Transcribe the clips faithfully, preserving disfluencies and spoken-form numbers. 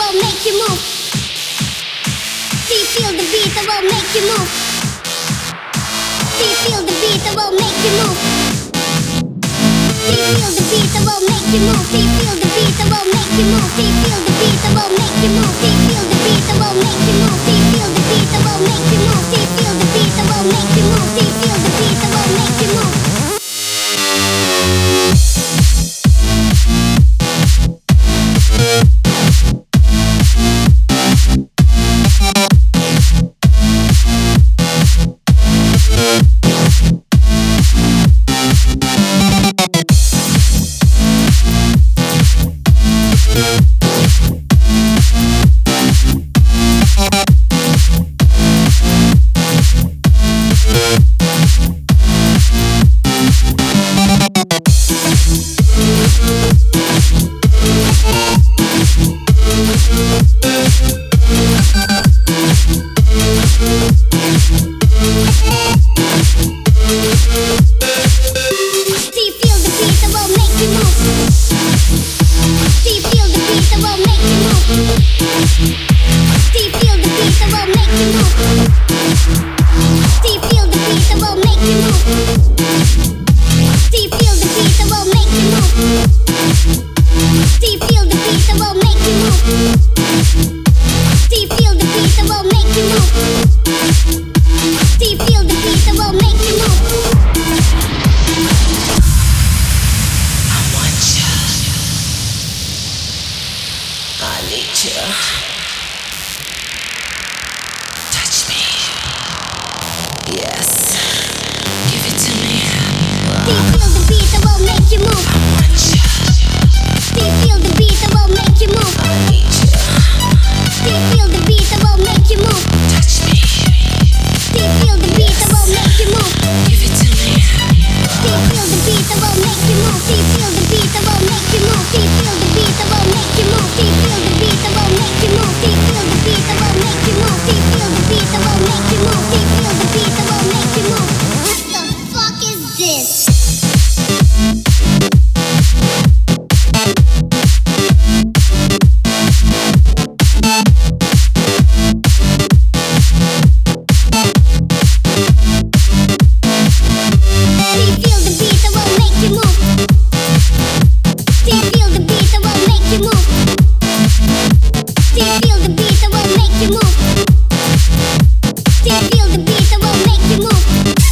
will make you move. Do you feel the beat that will make you move? Do you feel the beat that will make you move? Do you feel the beat that will make you move? Do you feel the beat that will make you move? Do you feel the beat that will make you move? Do you feel the beat that will make you move? Do you feel the beat that will make you move? Do you feel the beat that will make you move? Do you feel the beat that will make you move?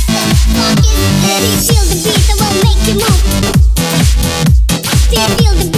Feel the